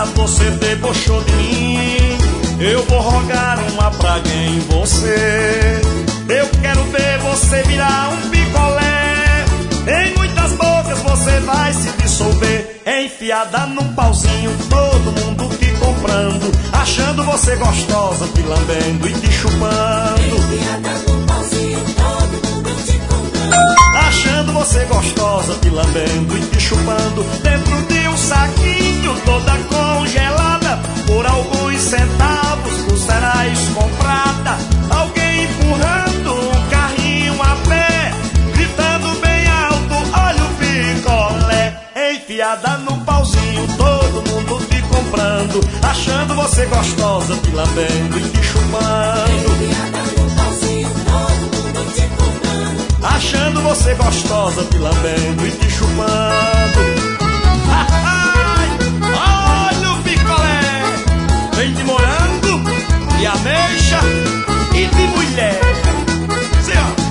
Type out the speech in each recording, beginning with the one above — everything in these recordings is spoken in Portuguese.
menina, você debochou de mim. Eu vou rogar uma praga em você. Eu quero ver você virar um picolé. Em muitas bocas você vai se dissolver. Enfiada num pauzinho, todo mundo te comprando, achando você gostosa, te lambendo e te chupando. Enfiada num pauzinho, todo mundo te comprando, achando você gostosa, te lambendo e te chupando. Dentro de um saquinho, toda congelada, por alguns centavos tu serás comprada. Alguém empurrando um carrinho a pé, gritando bem alto, olha o picolé. Enfiada num pauzinho, todo mundo te comprando, achando você gostosa, te lambendo e te chupando. enfiada num pauzinho, todo mundo te comprando, achando você gostosa, te lambendo e te chupando. Olha o picolé, vem de morango, de ameixa e de mulher. Sim, ó.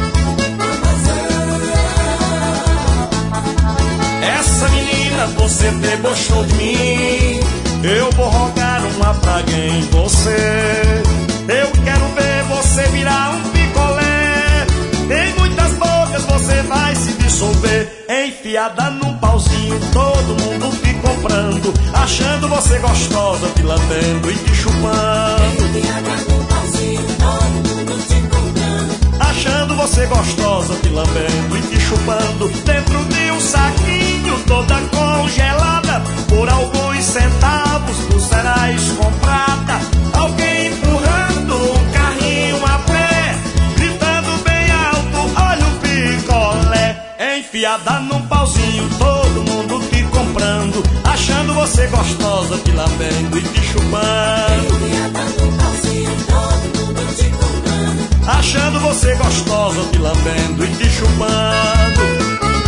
Essa menina, você debochou de mim. Eu vou rogar uma praga em você. Eu quero ver você virar um picolé. Em muitas bocas você vai se dissolver. Enfiada num pauzinho, todo mundo te comprando, achando você gostosa, te lambendo e te chupando. enfiada num pauzinho, todo mundo te comprando, achando você gostosa, te lambendo e te chupando. Dentro de um saquinho, toda congelada, por alguns centavos tu serás comprada. Alguém empurrando um carrinho a pé, gritando bem alto, olha o picolé. Enfiada num pauzinho, todo mundo te comprando, achando você gostosa, te lambendo e te chupando. enfiada num pauzinho, todo mundo te comprando, achando você gostosa, te lambendo e te chupando.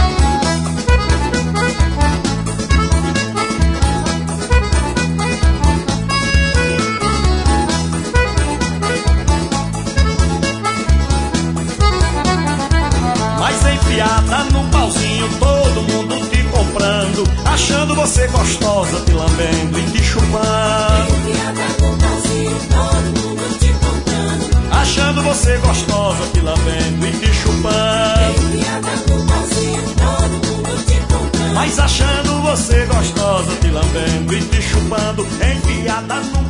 Mas enfiada num pauzinho, todo mundo te comprando, achando você gostosa, te lambendo e te chupando. enfiada num pauzinho, todo mundo te comprando, achando você gostosa, te lambendo e te chupando. enfiada num pauzinho, todo mundo te comprando, Mas achando você gostosa, te lambendo e te chupando. Enfiada no